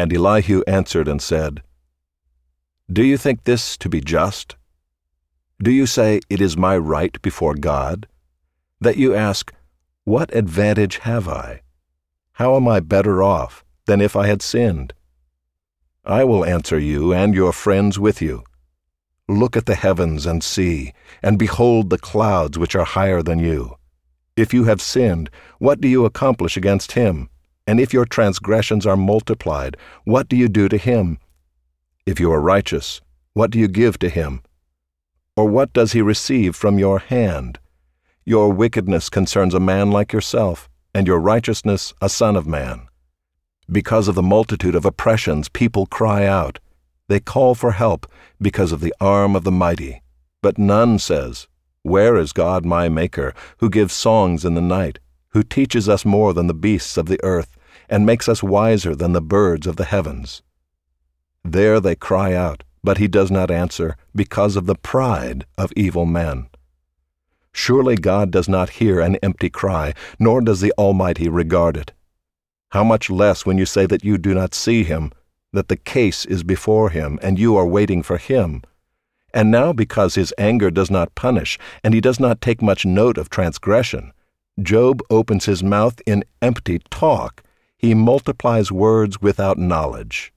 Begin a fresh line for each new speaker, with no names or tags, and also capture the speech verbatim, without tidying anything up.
And Elihu answered and said, Do you think this to be just? Do you say, It is my right before God? That you ask, What advantage have I? How am I better off than if I had sinned? I will answer you and your friends with you. Look at the heavens and see, and behold the clouds which are higher than you. If you have sinned, what do you accomplish against him? And if your transgressions are multiplied, what do you do to him? If you are righteous, what do you give to him? Or what does he receive from your hand? Your wickedness concerns a man like yourself, and your righteousness a son of man. Because of the multitude of oppressions, people cry out. They call for help because of the arm of the mighty. But none says, Where is God my Maker, who gives songs in the night, who teaches us more than the beasts of the earth, and makes us wiser than the birds of the heavens? There they cry out, but he does not answer, because of the pride of evil men. Surely God does not hear an empty cry, nor does the Almighty regard it. How much less when you say that you do not see him, that the case is before him, and you are waiting for him. And now because his anger does not punish, and he does not take much note of transgression, Job opens his mouth in empty talk. He multiplies words without knowledge.